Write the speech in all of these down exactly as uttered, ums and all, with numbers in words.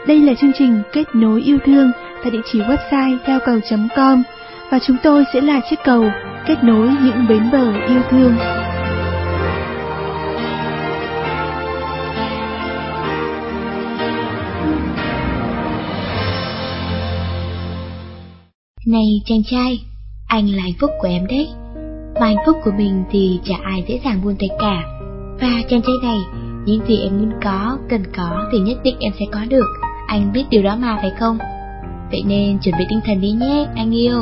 Đây là chương trình Kết nối yêu thương tại địa chỉ website theo cầu chấm com và chúng tôi sẽ là chiếc cầu kết nối những bến bờ yêu thương. Này chàng trai, anh là hạnh phúc của em đấy. Mà hạnh phúc của mình thì chả ai dễ dàng buông tay cả. Và chàng trai này, những gì em muốn có, cần có thì nhất định em sẽ có được. Anh biết điều đó mà phải không? Vậy nên chuẩn bị tinh thần đi nhé, anh yêu.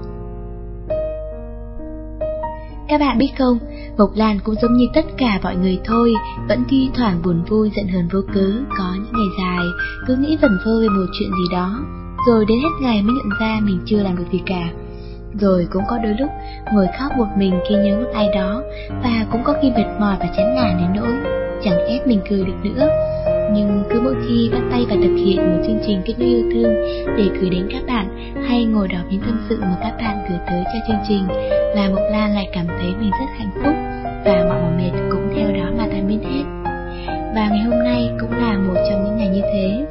Các bạn biết không, Mộc Lan cũng giống như tất cả mọi người thôi, vẫn thi thoảng buồn vui giận hờn vô cớ. Có những ngày dài, cứ nghĩ vẩn vơ về một chuyện gì đó, rồi đến hết ngày mới nhận ra mình chưa làm được gì cả. Rồi cũng có đôi lúc ngồi khóc một mình khi nhớ một ai đó, và cũng có khi mệt mỏi và chán nản đến nỗi chẳng ép mình cười được nữa. Nhưng cứ mỗi khi bắt tay vào thực hiện một chương trình kết nối yêu thương để gửi đến các bạn, hay ngồi đọc những tâm sự mà các bạn gửi tới cho chương trình, là Mộc Lan lại cảm thấy mình rất hạnh phúc, và mọi mỏi mệt cũng theo đó mà tan biến hết. Và ngày hôm nay cũng là một trong những ngày như thế.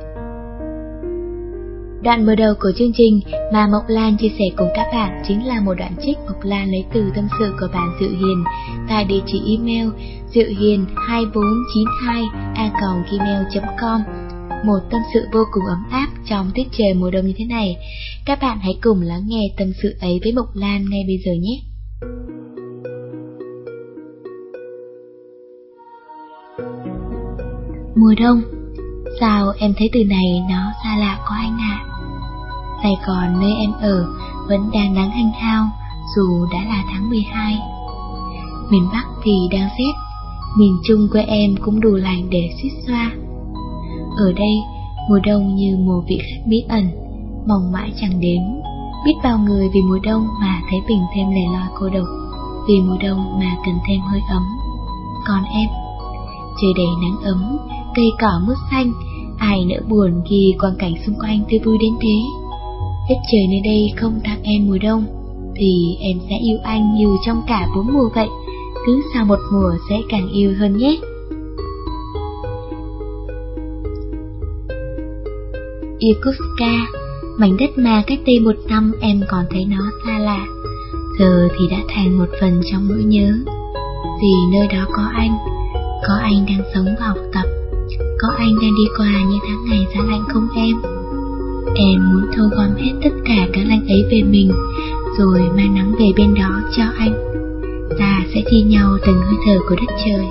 Đoạn mở đầu của chương trình mà Mộc Lan chia sẻ cùng các bạn chính là một đoạn trích Mộc Lan lấy từ tâm sự của bạn Diệu Hiền tại địa chỉ email diệu hiền hai bốn chín hai a còng gmail chấm com. Một tâm sự vô cùng ấm áp trong tiết trời mùa đông như thế này. Các bạn hãy cùng lắng nghe tâm sự ấy với Mộc Lan ngay bây giờ nhé. Mùa đông, sao em thấy từ này nó xa lạ quá anh ạ? À? Sài Gòn nơi em ở vẫn đang nắng hanh hao dù đã là tháng mười hai. Miền Bắc thì đang rét, miền Trung quê em cũng đủ lạnh để suýt xoa. Ở đây, mùa đông như một vị khách bí ẩn, mong mãi chẳng đến. Biết bao người vì mùa đông mà thấy mình thêm lẻ loi cô độc, vì mùa đông mà cần thêm hơi ấm. Còn em, trời đầy nắng ấm, cây cỏ mướt xanh, ai nỡ buồn khi quang cảnh xung quanh tươi vui đến thế. Đất trời nơi đây không tặng em mùa đông, thì em sẽ yêu anh dù trong cả bốn mùa vậy, cứ sau một mùa sẽ càng yêu hơn nhé. Irkutsk, mảnh đất mà cách đây một năm em còn thấy nó xa lạ, giờ thì đã thành một phần trong nỗi nhớ. Vì nơi đó có anh, có anh đang sống và học tập, có anh đang đi qua những tháng ngày giá lạnh không em. Em muốn thu gom hết tất cả các lạnh ấy về mình, rồi mang nắng về bên đó cho anh. Ta sẽ chia nhau từng hơi thở của đất trời.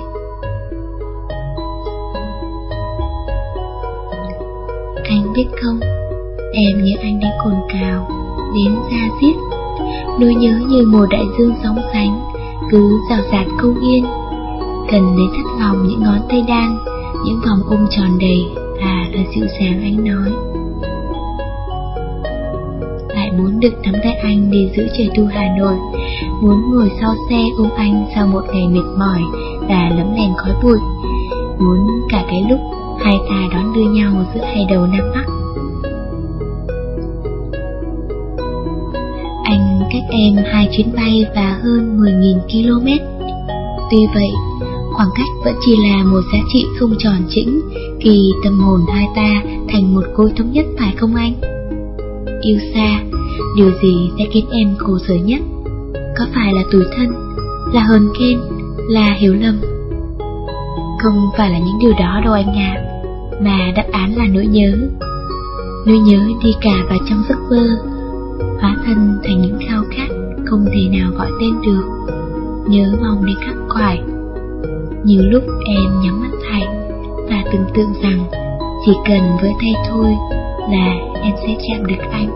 Anh biết không, em nhớ anh đến cồn cào, đến da diết. Nỗi nhớ như một đại dương sóng sánh, cứ rào rạt không yên. Cần đến thắt lòng những ngón tay đan, những vòng ôm tròn đầy, và lời dịu dàng anh nói. Lại muốn được nắm tay anh đi giữa trời thu Hà Nội, muốn ngồi sau xe ôm anh sau một ngày mệt mỏi và lấm lem khói bụi, muốn cả cái lúc hai ta đón đưa nhau giữa hai đầu Nam Bắc. Anh cách em hai chuyến bay và hơn mười nghìn ki lô mét. Tuy vậy, khoảng cách vẫn chỉ là một giá trị không tròn chỉnh khi tâm hồn hai ta thành một khối thống nhất, phải không anh? Yêu xa, điều gì sẽ khiến em khổ sở nhất? Có phải là tủi thân, là hờn ghen, là hiểu lầm? Không phải là những điều đó đâu anh ạ, à, mà đáp án là nỗi nhớ. Nỗi nhớ đi cả vào trong giấc mơ, hóa thân thành những khao khát không thể nào gọi tên được, nhớ mong đến khắc khoải. Nhiều lúc em nhắm mắt lại và tưởng tượng rằng chỉ cần với tay thôi là em sẽ chạm được anh.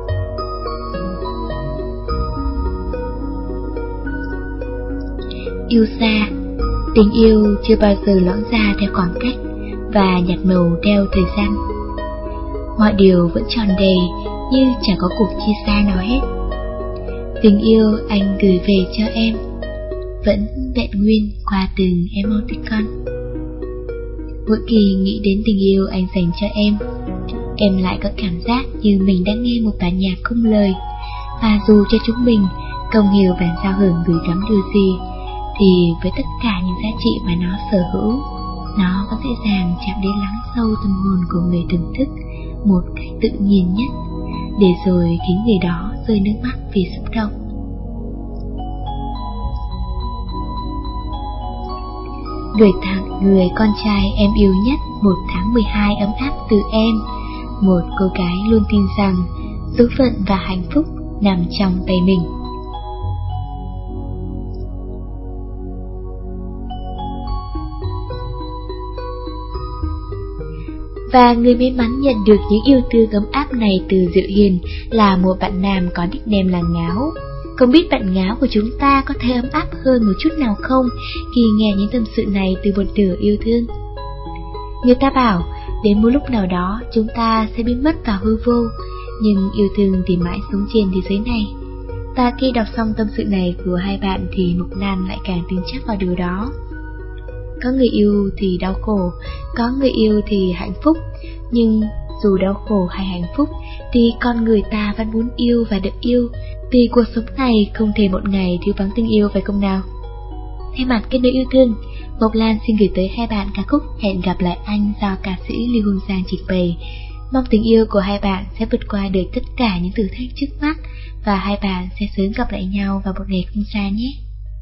Yêu xa, tình yêu chưa bao giờ loãng ra theo khoảng cách và nhạt màu theo thời gian. Mọi điều vẫn tròn đầy như chẳng có cuộc chia xa nào hết. Tình yêu anh gửi về cho em vẫn vẹn nguyên qua từng emoticon. Mỗi kỳ nghĩ đến tình yêu anh dành cho em, em lại có cảm giác như mình đang nghe một bản nhạc không lời. Và dù cho chúng mình không hiểu bản giao hưởng gửi gắm điều gì, thì với tất cả những giá trị mà nó sở hữu, nó vẫn dễ dàng chạm đến lắng sâu tâm hồn của người thưởng thức một cách tự nhiên nhất, để rồi khiến người đó rơi nước mắt vì xúc động. Gửi tặng người con trai em yêu nhất một tháng mười hai ấm áp từ em, một cô gái luôn tin rằng số phận và hạnh phúc nằm trong tay mình. Và người may mắn nhận được những yêu thương ấm áp này từ Diệu Hiền là một bạn nam có nickname là Ngáo. Không biết bạn Ngáo của chúng ta có thấy ấm áp hơn một chút nào không khi nghe những tâm sự này từ một nửa yêu thương? Người ta bảo, đến một lúc nào đó chúng ta sẽ biến mất vào hư vô, nhưng yêu thương thì mãi sống trên thế giới này. Và khi đọc xong tâm sự này của hai bạn thì Mộc Lan lại càng tin chắc vào điều đó. Có người yêu thì đau khổ, có người yêu thì hạnh phúc, nhưng dù đau khổ hay hạnh phúc thì con người ta vẫn muốn yêu và được yêu, vì cuộc sống này không thể một ngày thiếu vắng tình yêu, phải không nào? Thay mặt Kết Nối Yêu Thương, Mộc Lan xin gửi tới hai bạn ca khúc Hẹn Gặp Lại Anh do ca sĩ Lưu Hương Giang trình bày. Mong tình yêu của hai bạn sẽ vượt qua được tất cả những thử thách trước mắt, và hai bạn sẽ sớm gặp lại nhau vào một ngày không xa nhé.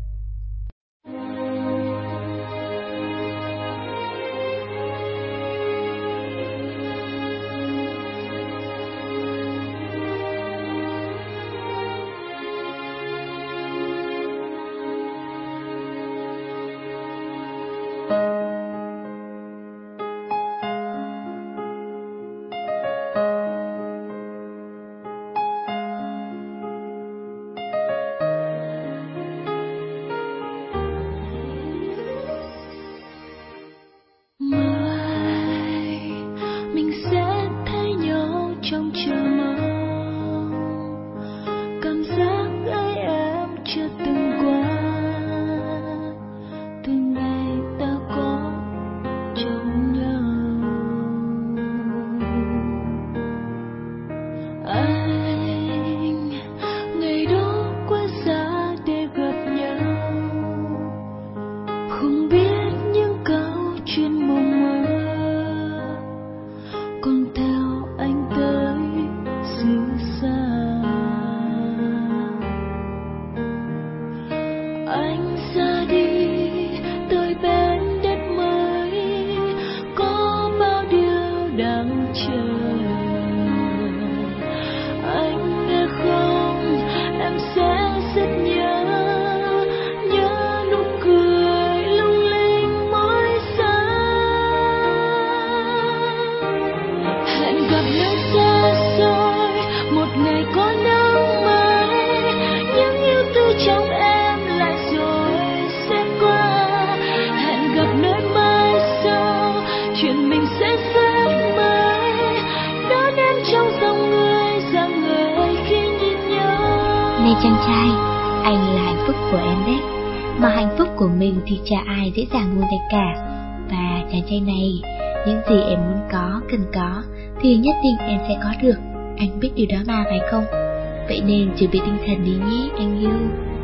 Này chàng trai, anh là hạnh phúc của em đấy, mà hạnh phúc của mình thì chả ai dễ dàng mua được cả. Và chàng trai này, những gì em muốn có, cần có thì nhất định em sẽ có được. Anh biết điều đó mà, phải không? Vậy nên chuẩn bị tinh thần đi nhé, anh yêu.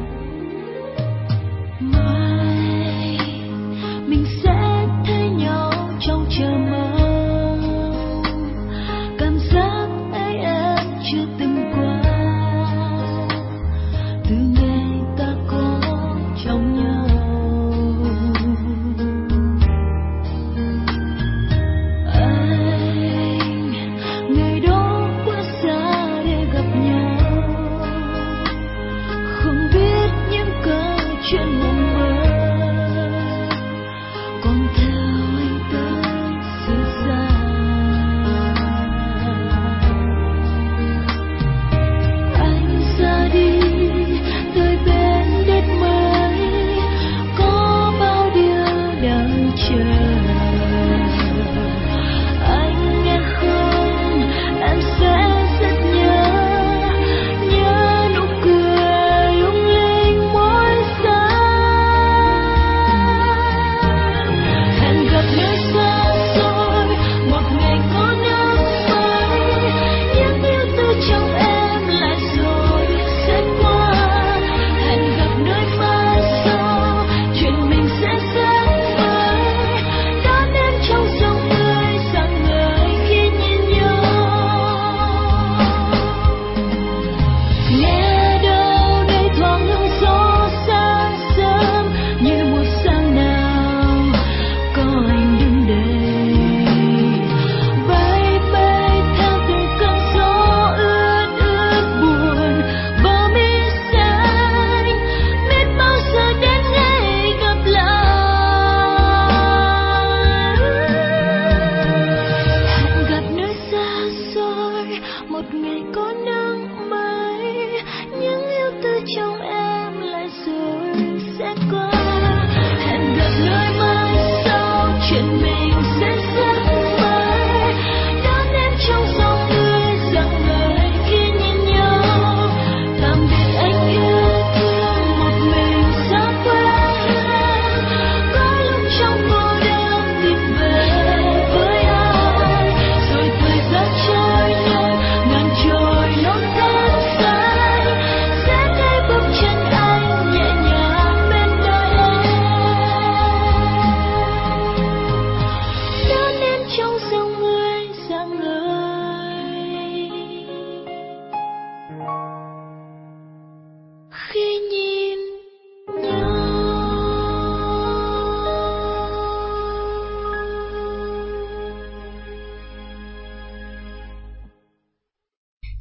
Mai mình sẽ thấy nhau trong chờ mong, cảm giác ấy em chưa từng qua. Từ ngày ta có trong nhau, anh ngày đó quá xa để gặp nhau, không biết những câu chuyện mộng mơ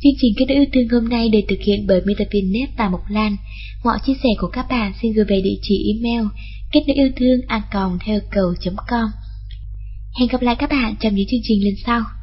Chương trình Kết nối yêu thương hôm nay được thực hiện bởi biên tập viên Nét và Mộc Lan. Mọi chia sẻ của các bạn xin gửi về địa chỉ email kết nối yêu thương a còng theo cầu chấm com. Hẹn gặp lại các bạn trong những chương trình lần sau.